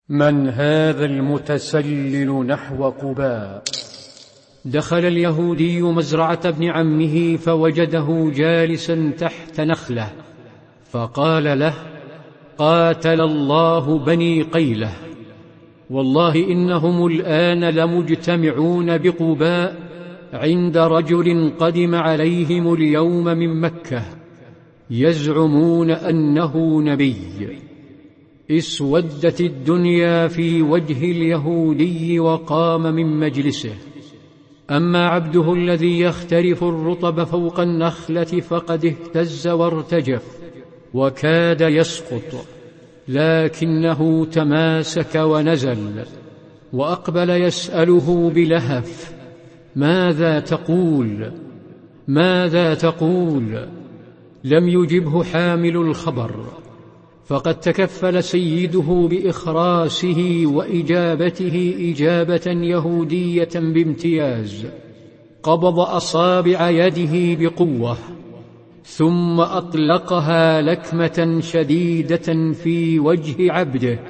من هذا المتسلل نحو قباء؟ دخل اليهودي مزرعة ابن عمه فوجده جالسا تحت نخلة، فقال له: قاتل الله بني قيلة، والله إنهم الآن لمجتمعون بقباء عند رجل قدم عليهم اليوم من مكة يزعمون أنه نبي. اسودت الدنيا في وجه اليهودي وقام من مجلسه. أما عبده الذي يخترف الرطب فوق النخلة فقد اهتز وارتجف وكاد يسقط، لكنه تماسك ونزل وأقبل يسأله بلهف: ماذا تقول؟ ماذا تقول؟ لم يجبه حامل الخبر، فقد تكفل سيده بإخراسه وإجابته إجابة يهودية بامتياز. قبض أصابع يده بقوة ثم أطلقها لكمة شديدة في وجه عبده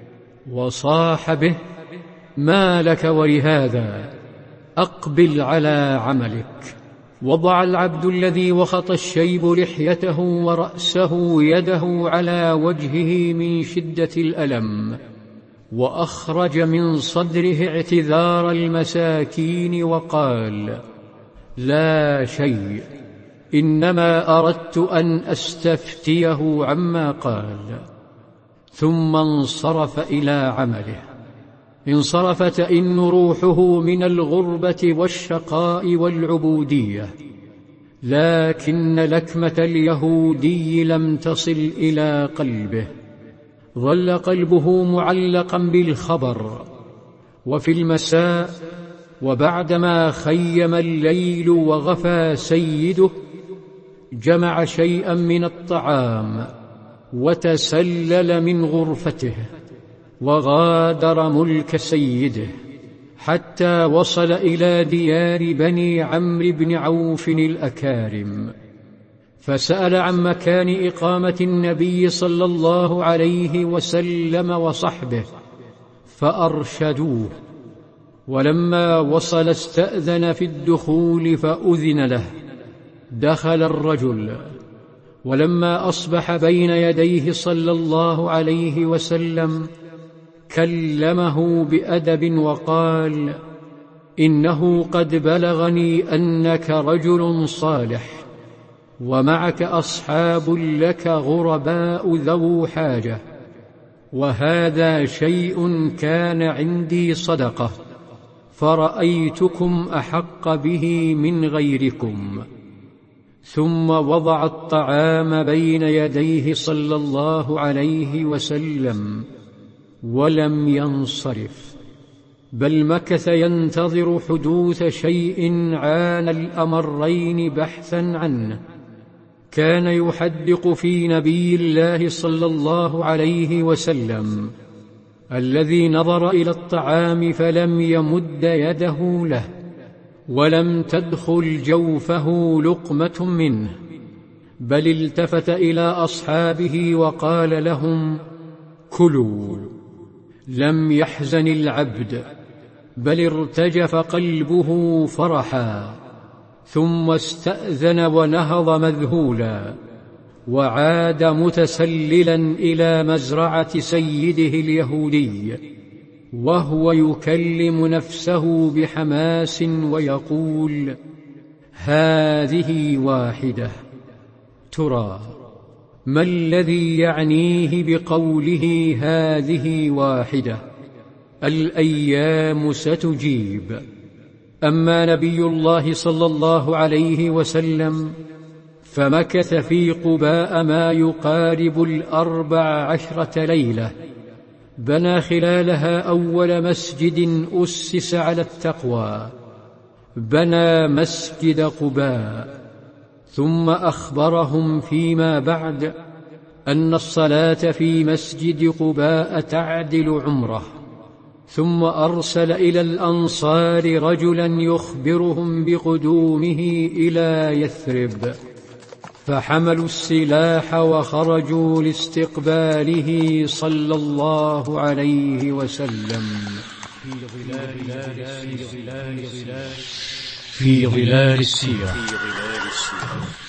وصاح به: ما لك ولهذا؟ أقبل على عملك. وضع العبد الذي وخط الشيب لحيته ورأسه يده على وجهه من شدة الألم، وأخرج من صدره اعتذار المساكين وقال: لا شيء، إنما أردت أن أستفتيه عما قال. ثم انصرف إلى عمله. انصرف تئن روحه من الغربة والشقاء والعبودية، لكن لكمة اليهودي لم تصل إلى قلبه. ظل قلبه معلقا بالخبر. وفي المساء وبعدما خيم الليل وغفى سيده، جمع شيئا من الطعام وتسلل من غرفته وغادر ملك سيده حتى وصل إلى ديار بني عمرو بن عوف الأكارم، فسأل عن مكان إقامة النبي صلى الله عليه وسلم وصحبه فأرشدوه. ولما وصل استأذن في الدخول فأذن له. دخل الرجل، ولما أصبح بين يديه صلى الله عليه وسلم كلمه بأدب وقال: إنه قد بلغني أنك رجل صالح، ومعك أصحاب لك غرباء ذو حاجة، وهذا شيء كان عندي صدقة، فرأيتكم أحق به من غيركم. ثم وضع الطعام بين يديه صلى الله عليه وسلم ولم ينصرف، بل مكث ينتظر حدوث شيء عانى الأمرين بحثا عنه. كان يحدق في نبي الله صلى الله عليه وسلم الذي نظر إلى الطعام فلم يمد يده له، ولم تدخل جوفه لقمة منه، بل التفت إلى أصحابه وقال لهم: كلوا. لم يحزن العبد، بل ارتجف قلبه فرحا، ثم استأذن ونهض مذهولا، وعاد متسللا إلى مزرعة سيده اليهودي، وهو يكلم نفسه بحماس ويقول: هذه واحدة. ترى ما الذي يعنيه بقوله هذه واحدة؟ الأيام ستجيب. أما نبي الله صلى الله عليه وسلم فمكث في قباء ما يقارب 14 ليلة، بنى خلالها أول مسجد أسس على التقوى، بنى مسجد قباء. ثم أخبرهم فيما بعد أن الصلاة في مسجد قباء تعدل عمره. ثم أرسل إلى الأنصار رجلا يخبرهم بقدومه إلى يثرب، فحملوا السلاح وخرجوا لاستقباله صلى الله عليه وسلم في ظلال السيرة.